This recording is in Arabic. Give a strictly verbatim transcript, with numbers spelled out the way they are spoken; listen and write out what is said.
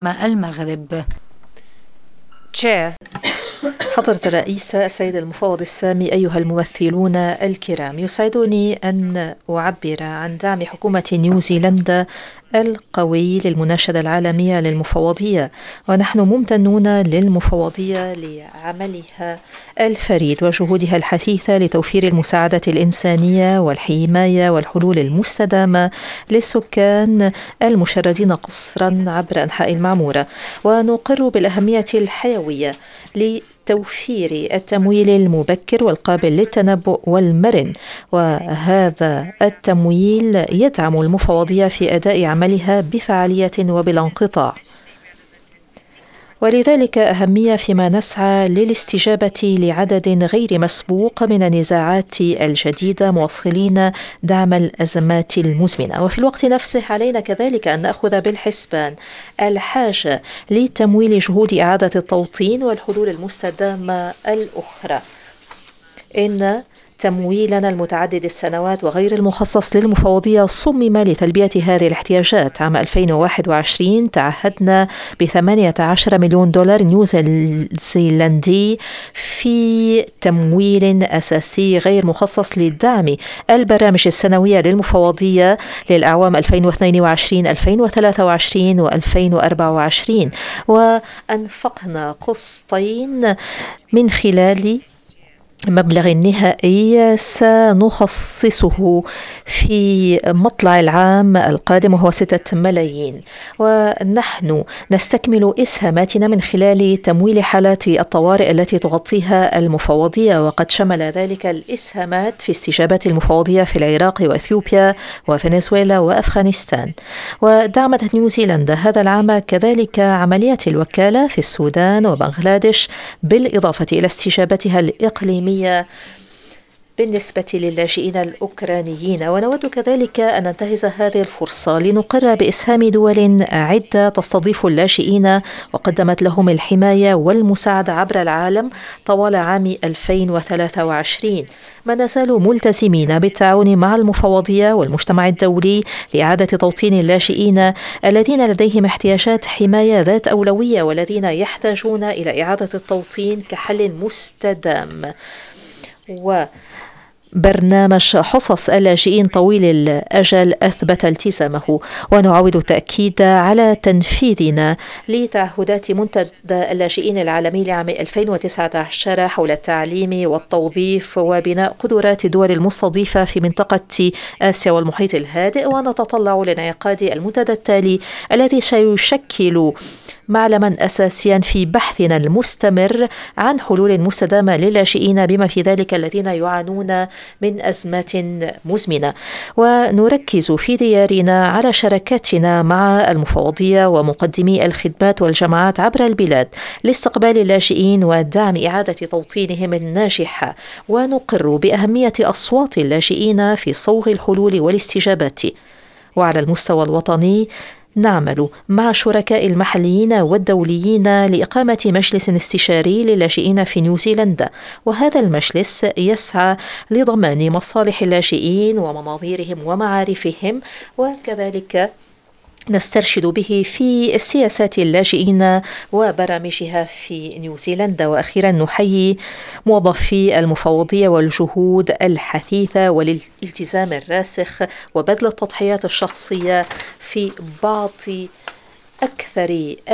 مع المغرب. Chair. حضرة الرئيسة السيد المفوض السامي، أيها الممثلون الكرام، يسعدني أن أعبر عن دعم حكومة نيوزيلندا القوي للمناشدة العالمية للمفوضية، ونحن ممتنون للمفوضية لعملها الفريد وجهودها الحثيثة لتوفير المساعدة الإنسانية والحماية والحلول المستدامة للسكان المشردين قسرا عبر أنحاء المعمورة. ونقر بالأهمية الحيوية لتوفير التمويل المبكر والقابل للتنبؤ والمرن، وهذا التمويل يدعم المفوضية في أداء عملها بفعالية وبلا انقطاع، ولذلك أهمية فيما نسعى للاستجابة لعدد غير مسبوق من النزاعات الجديدة، موصلين دعم الأزمات المزمنة. وفي الوقت نفسه علينا كذلك أن نأخذ بالحسبان الحاجة لتمويل جهود إعادة التوطين والحلول المستدامة الأخرى. إن تمويلنا المتعدد السنوات وغير المخصص للمفوضية صمم لتلبية هذه الاحتياجات. عام ألفين وواحد وعشرين تعهدنا بثمانية عشر مليون دولار نيوزيلندي في تمويل أساسي غير مخصص لدعم البرامج السنوية للمفوضية للأعوام ألفين واثنين وعشرين ألفين وثلاثة وعشرين وألفين وأربعة وعشرين، وأنفقنا قسطين من خلال مبلغ نهائي سنخصصه في مطلع العام القادم وهو ستة ملايين. ونحن نستكمل إسهاماتنا من خلال تمويل حالات الطوارئ التي تغطيها المفوضية، وقد شمل ذلك الإسهامات في استجابة المفوضية في العراق وإثيوبيا وفنزويلا وأفغانستان. ودعمت نيوزيلندا هذا العام كذلك عملية الوكالة في السودان وبنغلاديش، بالإضافة إلى استجابتها الإقليمية بالنسبة للاجئين الأوكرانيين. ونود كذلك أن ننتهز هذه الفرصة لنقر بإسهام دول عدة تستضيف اللاجئين وقدمت لهم الحماية والمساعدة عبر العالم طوال عام ألفين وثلاثة وعشرين. ما نزال ملتزمين بالتعاون مع المفوضية والمجتمع الدولي لإعادة توطين اللاجئين الذين لديهم احتياجات حماية ذات أولوية والذين يحتاجون إلى إعادة التوطين كحل مستدام. وبرنامج حصص اللاجئين طويل الأجل أثبت التزامه، ونعود التأكيد على تنفيذنا لتعهدات منتدى اللاجئين العالمي لعام ألفين وتسعة عشر حول التعليم والتوظيف وبناء قدرات الدول المستضيفة في منطقة آسيا والمحيط الهادئ. ونتطلع لانعقاد المنتدى التالي الذي سيشكل معلما أساسيا في بحثنا المستمر عن حلول مستدامة للاجئين بما في ذلك الذين يعانون من أزمات مزمنة. ونركز في ديارنا على شراكاتنا مع المفوضية ومقدمي الخدمات والجماعات عبر البلاد لاستقبال اللاجئين ودعم إعادة توطينهم الناجحة. ونقر بأهمية أصوات اللاجئين في صوغ الحلول والاستجابات. وعلى المستوى الوطني نعمل مع شركاء المحليين والدوليين لإقامة مجلس استشاري للاجئين في نيوزيلندا، وهذا المجلس يسعى لضمان مصالح اللاجئين ومناظيرهم ومعارفهم، وكذلك نسترشد به في سياسات اللاجئين وبرامجها في نيوزيلندا. وأخيرا نحيي موظفي المفوضية والجهود الحثيثة والالتزام الراسخ وبذل التضحيات الشخصية في بعض أكثر